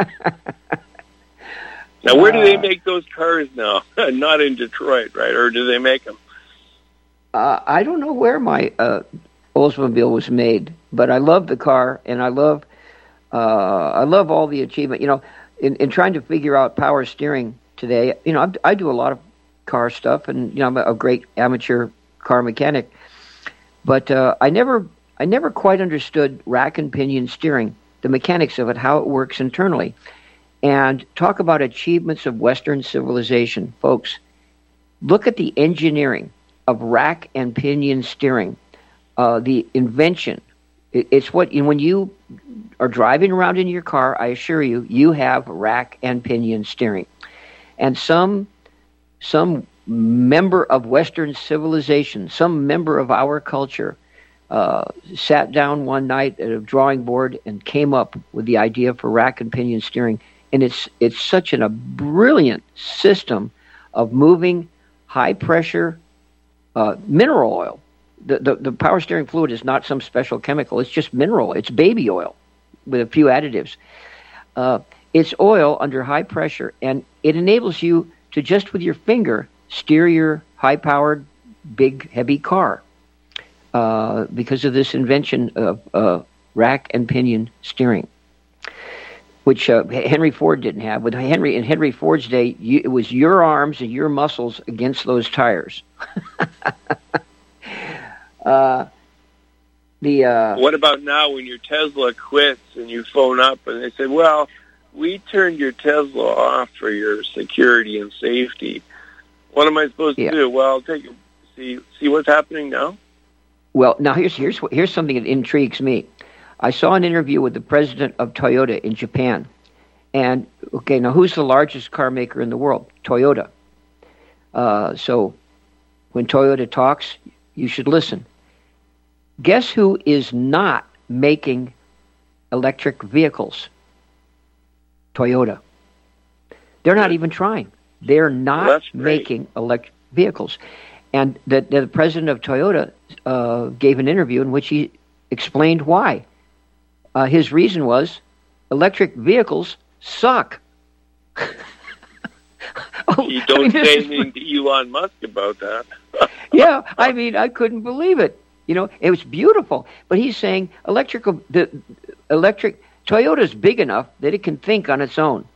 now, where do they make those cars now? Not in Detroit, right? Or do they make them? Uh, I don't know where my uh, Oldsmobile was made, but I love the car, and I love uh, I love all the achievement. You know, in, in trying to figure out power steering today, you know, I, I do a lot of car stuff, and you know, I'm a, a great amateur car mechanic, but uh, I never I never quite understood rack and pinion steering, the mechanics of it, how it works internally. And talk about achievements of Western civilization. Folks, look at the engineering of rack and pinion steering, uh, the invention. It, it's what, when you are driving around in your car, I assure you, you have rack and pinion steering. And some, some member of Western civilization, some member of our culture, uh, sat down one night at a drawing board and came up with the idea for rack and pinion steering. And it's it's such an, a brilliant system of moving high-pressure uh, mineral oil. The, the the power steering fluid is not some special chemical. It's just mineral. It's baby oil with a few additives. Uh, it's oil under high pressure, and it enables you to just with your finger steer your high-powered, big, heavy car uh, because of this invention of uh, rack and pinion steering, which uh, Henry Ford didn't have. With Henry in Henry Ford's day, you, it was your arms and your muscles against those tires. uh, the uh, what about now when your Tesla quits and you phone up and they say, "Well, we turned your Tesla off for your security and safety. What am I supposed to yeah. do?" Well, take a, see see what's happening now. Well, now here's here's here's something that intrigues me. I saw an interview with the president of Toyota in Japan. And, okay, now who's the largest car maker in the world? Toyota. Uh, so when Toyota talks, you should listen. Guess who is not making electric vehicles? Toyota. They're not even trying. They're not well, making electric vehicles. And the, the president of Toyota uh, gave an interview in which he explained why. Uh, his reason was electric vehicles suck. oh, you don't I mean, say anything to Elon Musk about that. Yeah, I mean, I couldn't believe it. You know, it was beautiful. But he's saying electrical, the electric Toyota's big enough that it can think on its own.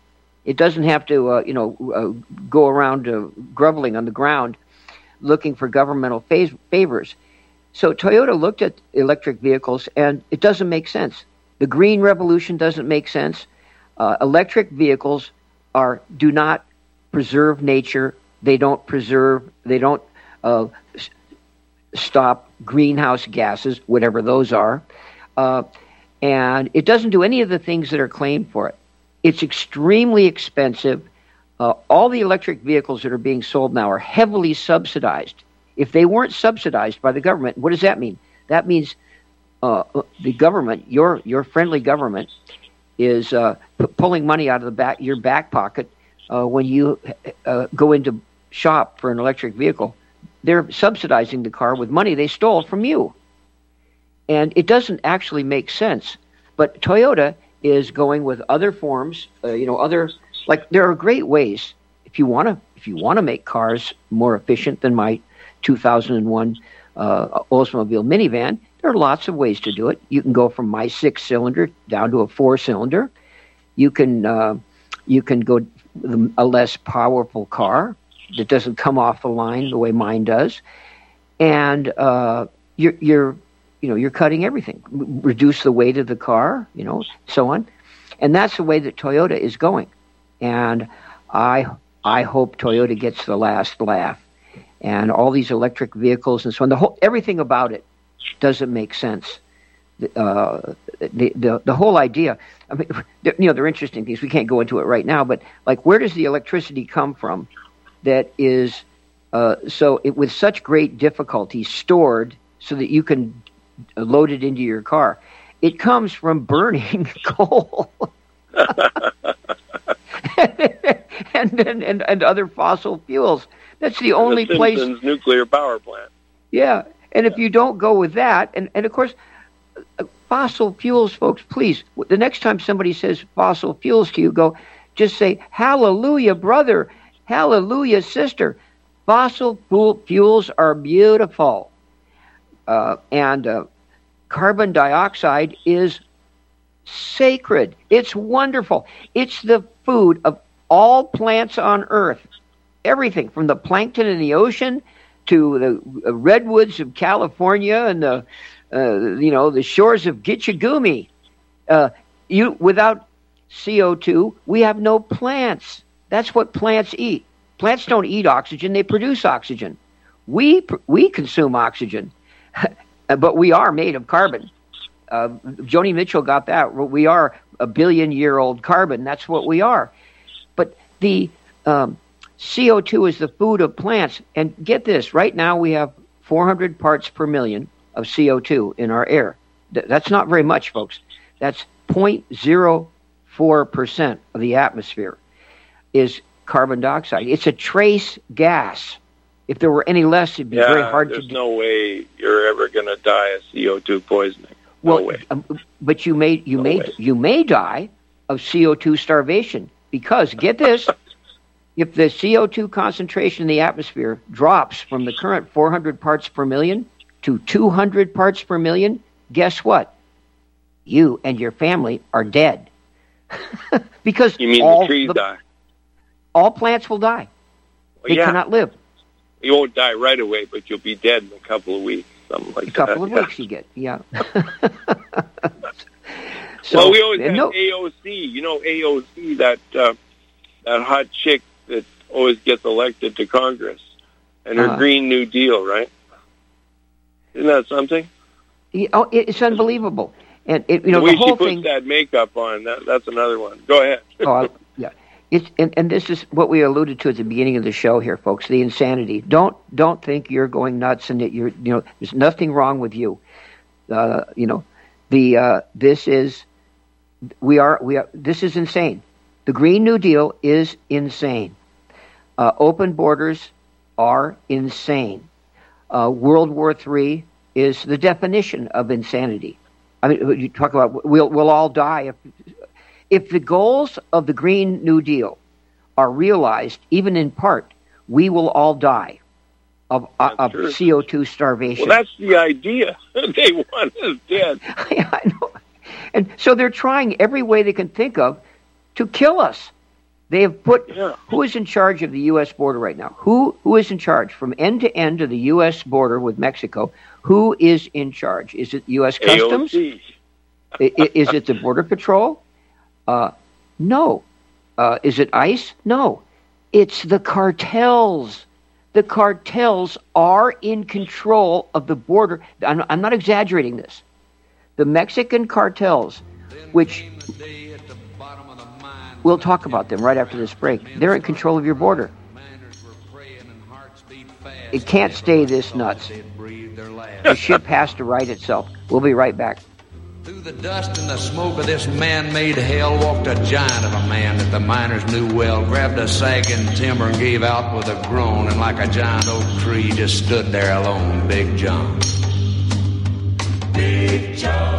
It doesn't have to, uh, you know, uh, go around uh, groveling on the ground looking for governmental fav- favors. So Toyota looked at electric vehicles, and it doesn't make sense. The green revolution doesn't make sense. Uh, electric vehicles are do not preserve nature. They don't preserve. They don't uh, s- stop greenhouse gases, whatever those are. Uh, and it doesn't do any of the things that are claimed for it. It's extremely expensive. Uh, all the electric vehicles that are being sold now are heavily subsidized. If they weren't subsidized by the government, what does that mean? That means uh, the government, your your friendly government, is uh, p- pulling money out of the back your back pocket uh, when you uh, go into shop for an electric vehicle. They're subsidizing the car with money they stole from you, and it doesn't actually make sense. But Toyota is going with other forms, uh, you know, other like there are great ways if you want to if you want to make cars more efficient than my two thousand one uh, Oldsmobile minivan. There are lots of ways to do it. You can go from my six cylinder down to a four cylinder. You can uh, you can go with a less powerful car that doesn't come off the line the way mine does, and uh, you're you're you know you're cutting everything. Reduce the weight of the car, you know, so on, and that's the way that Toyota is going. And I I hope Toyota gets the last laugh. And all these electric vehicles and so on, the whole everything about it doesn't make sense. Uh, the, the the whole idea, I mean, you know, they're interesting things. We can't go into it right now, but like, where does the electricity come from that is uh, so it, with such great difficulty stored so that you can load it into your car? It comes from burning coal. and, and, and and other fossil fuels. That's the only the place. Simpsons nuclear power plant. Yeah, and if you don't go with that, and, and of course, uh, fossil fuels, folks, please, the next time somebody says fossil fuels to you, go, just say, hallelujah, brother, hallelujah, sister. Fossil fuels are beautiful. Uh, and uh, carbon dioxide is sacred. It's wonderful. It's the food of all plants on Earth. Everything from the plankton in the ocean to the redwoods of California and the uh, you know the shores of Gitchagumi. Uh, you without C O two, we have no plants. That's what plants eat. Plants don't eat oxygen; they produce oxygen. We we consume oxygen, but we are made of carbon. Uh, Joni Mitchell got that. We are a billion-year-old carbon. That's what we are. But the um, C O two is the food of plants. And get this, right now we have four hundred parts per million of C O two in our air. Th- that's not very much, folks. That's zero point zero four percent of the atmosphere is carbon dioxide. It's a trace gas. If there were any less, it'd be yeah, very hard to there's do. no way you're ever going to die of C O two poisoning. No well, way. Um, but you may you no may way. you may die of C O two starvation because get this. If the C O two concentration in the atmosphere drops from the current four hundred parts per million to two hundred parts per million, guess what? You and your family are dead. Because you mean all the trees the, die? All plants will die. Well, they yeah. cannot live. You won't die right away, but you'll be dead in a couple of weeks, something like a couple that. of yeah. weeks you get, yeah. so, well, we always have no, A O C. You know A O C, that uh, that hot chick that always gets elected to Congress, and her uh, Green New Deal, right? Isn't that something? Oh, it's unbelievable. And it, you know, the way the whole she puts thing. that makeup on, that, that's another one. Go ahead. oh, I, yeah. It's and, and this is what we alluded to at the beginning of the show here, folks. The insanity. Don't don't think you're going nuts and that you're you know there's nothing wrong with you. Uh, you know, the uh, this is we are we are this is insane. The Green New Deal is insane. Uh, open borders are insane. Uh, World War Three is the definition of insanity. I mean, you talk about we'll we'll all die if if the goals of the Green New Deal are realized, even in part, we will all die of uh, of true. C O two starvation. Well, that's the idea. They want us dead. I know, and so they're trying every way they can think of to kill us. They have put, Yeah. who is in charge of the U S border right now? Who Who is in charge from end to end of the U S border with Mexico? Who is in charge? Is it U S Customs? A O C. I- I- Is it the Border Patrol? Uh, no. Uh, is it ICE? No. It's the cartels. The cartels are in control of the border. I'm, I'm not exaggerating this. The Mexican cartels, which we'll talk about them right after this break, they're in control of your border. It can't stay this nuts. The ship has to right itself. We'll be right back. Through the dust and the smoke of this man-made hell walked a giant of a man that the miners knew well, grabbed a sagging timber and gave out with a groan, and like a giant oak tree just stood there alone, Big John. Big John.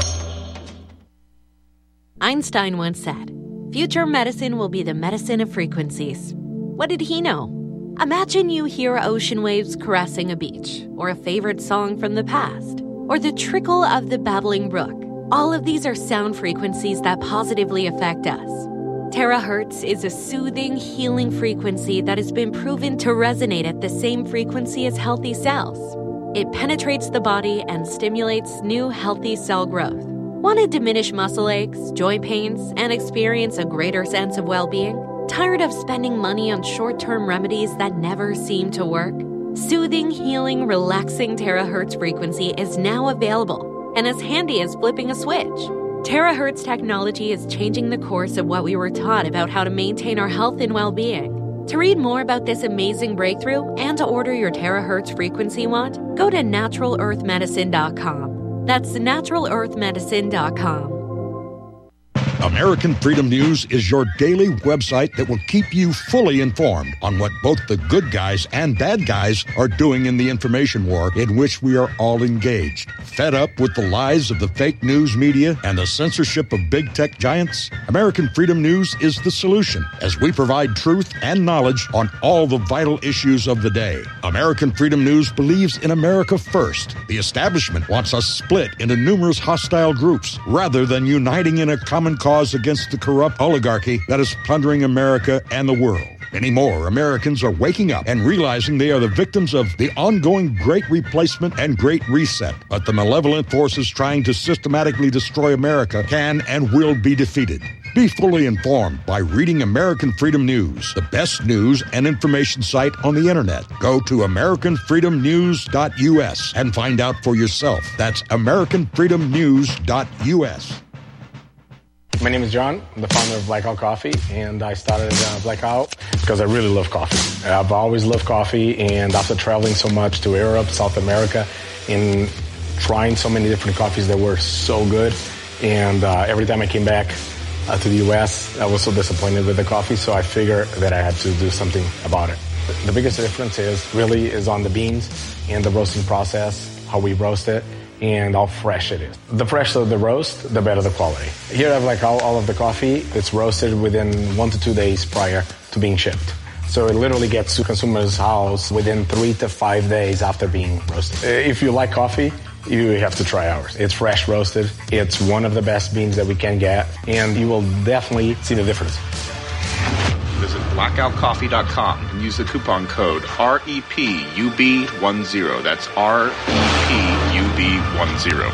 Einstein once said, "Future medicine will be the medicine of frequencies." What did he know? Imagine you hear ocean waves caressing a beach, or a favorite song from the past, or the trickle of the babbling brook. All of these are sound frequencies that positively affect us. Terahertz is a soothing, healing frequency that has been proven to resonate at the same frequency as healthy cells. It penetrates the body and stimulates new healthy cell growth. Want to diminish muscle aches, joint pains, and experience a greater sense of well-being? Tired of spending money on short-term remedies that never seem to work? Soothing, healing, relaxing terahertz frequency is now available and as handy as flipping a switch. Terahertz technology is changing the course of what we were taught about how to maintain our health and well-being. To read more about this amazing breakthrough and to order your terahertz frequency wand, go to natural earth medicine dot com. That's natural earth medicine dot com. American Freedom News is your daily website that will keep you fully informed on what both the good guys and bad guys are doing in the information war in which we are all engaged. Fed up with the lies of the fake news media and the censorship of big tech giants? American Freedom News is the solution, as we provide truth and knowledge on all the vital issues of the day. American Freedom News believes in America first. The establishment wants us split into numerous hostile groups rather than uniting in a common cause against the corrupt oligarchy that is plundering America and the world. Many more Americans are waking up and realizing they are the victims of the ongoing Great Replacement and Great Reset. But the malevolent forces trying to systematically destroy America can and will be defeated. Be fully informed by reading American Freedom News, the best news and information site on the internet. Go to american freedom news dot u s and find out for yourself. That's american freedom news dot u s. My name is John. I'm the founder of Blackout Coffee, and I started uh, Blackout because I really love coffee. I've always loved coffee, and after traveling so much to Europe, South America, and trying so many different coffees that were so good, and uh, every time I came back uh, to the U S, I was so disappointed with the coffee, so I figured that I had to do something about it. The biggest difference is really is on the beans and the roasting process, how we roast it, and how fresh it is. The fresher the roast, the better the quality. Here I have like all, all of the coffee. It's roasted within one to two days prior to being shipped. So it literally gets to consumer's house within three to five days after being roasted. If you like coffee, you have to try ours. It's fresh roasted. It's one of the best beans that we can get, and you will definitely see the difference. Visit blackout coffee dot com and use the coupon code R E P U B ten. That's R E P U B ten.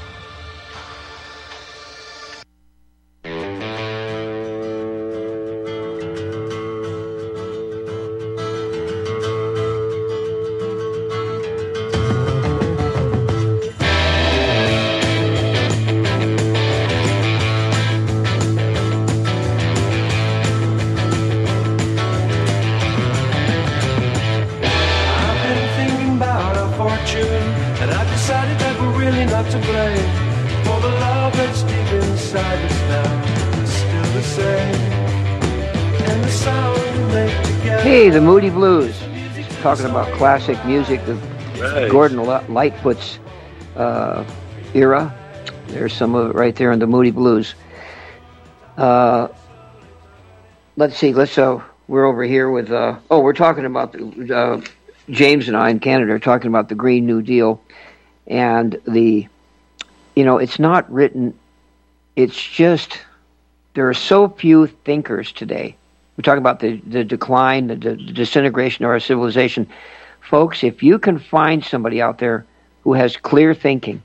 Hey, the Moody Blues. Talking about classic music, the Right. Gordon Lightfoot's uh, era. There's some of it right there in the Moody Blues. Uh, let's see. Let's. Uh, we're over here with. Uh, oh, we're talking about the, uh, James and I in Canada are talking about the Green New Deal, and the. You know, it's not written. It's just there are so few thinkers today we talk about the, the decline, the, the disintegration of our civilization. Folks, if you can find somebody out there who has clear thinking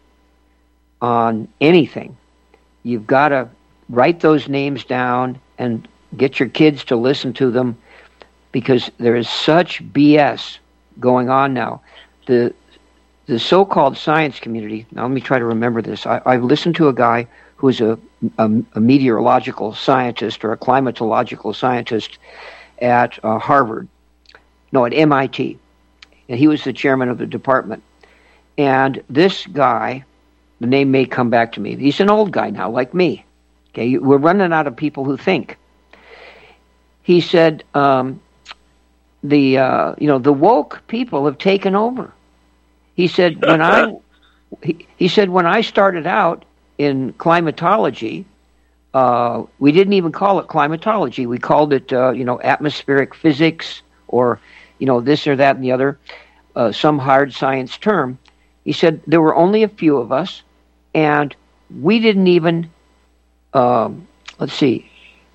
on anything, you've got to write those names down and get your kids to listen to them, because there is such B S going on now. The the so-called science community, now let me try to remember this. I, I've listened to a guy who is a, a, a meteorological scientist or a climatological scientist at uh, Harvard, no, at M I T. And he was the chairman of the department. And this guy, the name may come back to me. He's an old guy now, like me. Okay, we're running out of people who think. He said, um, the uh, you know the woke people have taken over. He said when I he, he said when I started out in climatology, uh, we didn't even call it climatology. We called it uh, you know atmospheric physics, or you know this or that and the other, uh, some hard science term. He said there were only a few of us, and we didn't even um, let's see.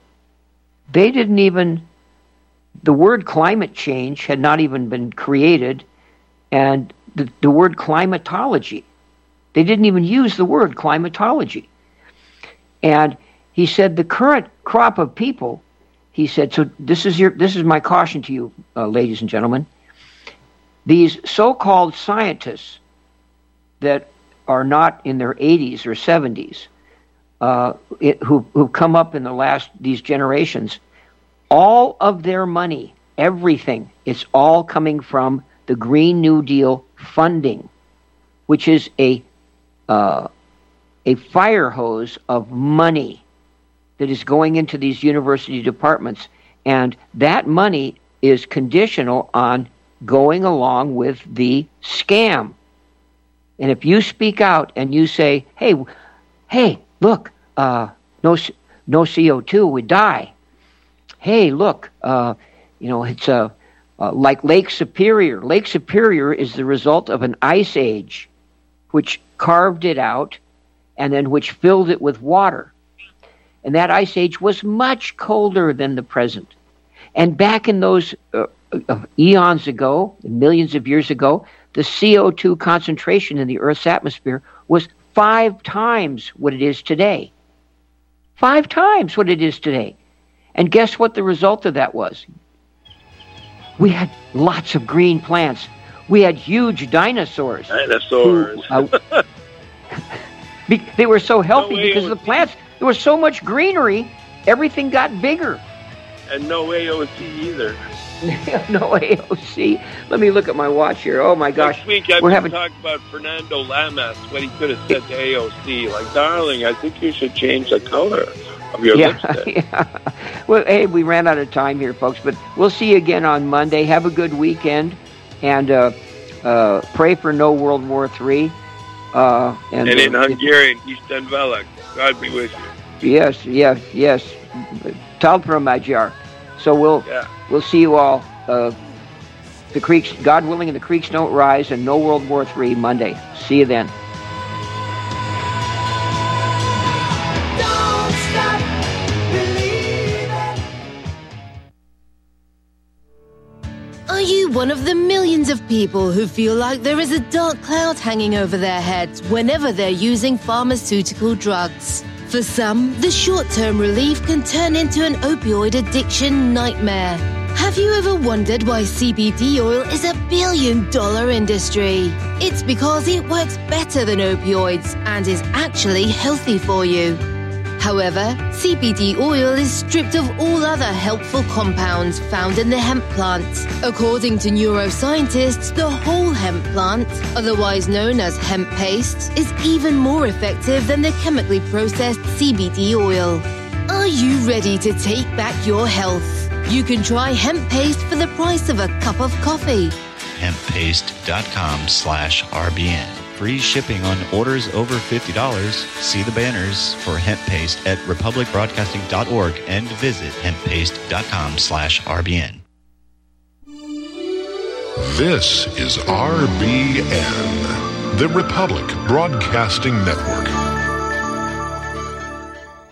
They didn't even. The word climate change had not even been created, and the, the word climatology, they didn't even use the word climatology. And he said the current crop of people, he said, so this is your, this is my caution to you, uh, ladies and gentlemen, these so-called scientists that are not in their eighties or seventies, uh, it, who who come up in the last these generations. All of their money, everything, it's all coming from the Green New Deal funding, which is a uh, a fire hose of money that is going into these university departments. And that money is conditional on going along with the scam. And if you speak out and you say, hey, hey, look, uh, no, no C O two, we die. Hey, look, uh, you know, it's uh, uh, like Lake Superior. Lake Superior is the result of an ice age, which carved it out and then which filled it with water. And that ice age was much colder than the present. And back in those uh, uh, eons ago, millions of years ago, the C O two concentration in the Earth's atmosphere was five times what it is today. Five times what it is today. And guess what the result of that was? We had lots of green plants. We had huge dinosaurs. Dinosaurs. Who, uh, they were so healthy no because of the plants. There was so much greenery, everything got bigger. And no A O C either. No A O C. Let me look at my watch here. Oh, my gosh. Next week I'm We're going to having... talk about Fernando Lamas, what he could have said to A O C. Like, darling, I think you should change the color of your yeah, lipstick. Yeah. Well, hey, we ran out of time here, folks, but we'll see you again on Monday. Have a good weekend, and uh, uh, pray for no World War Three. Uh, and, and in uh, Hungarian, Isten velek. God be with you. Yes, yes, yes. Talpra Magyar. So we'll yeah. we'll see you all. Uh, the creeks, God willing, and the creeks don't rise, and no World War Three Monday. See you then. Are you one of the millions of people who feel like there is a dark cloud hanging over their heads whenever they're using pharmaceutical drugs? For some, the short-term relief can turn into an opioid addiction nightmare. Have you ever wondered why C B D oil is a billion-dollar industry? It's because it works better than opioids and is actually healthy for you. However, C B D oil is stripped of all other helpful compounds found in the hemp plant. According to neuroscientists, the whole hemp plant, otherwise known as hemp paste, is even more effective than the chemically processed C B D oil. Are you ready to take back your health? You can try hemp paste for the price of a cup of coffee. hemppaste.com slash RBN. Free shipping on orders over fifty dollars. See the banners for hemp paste at republic broadcasting dot org and visit hemppaste.com slash RBN. This is R B N, the Republic Broadcasting Network.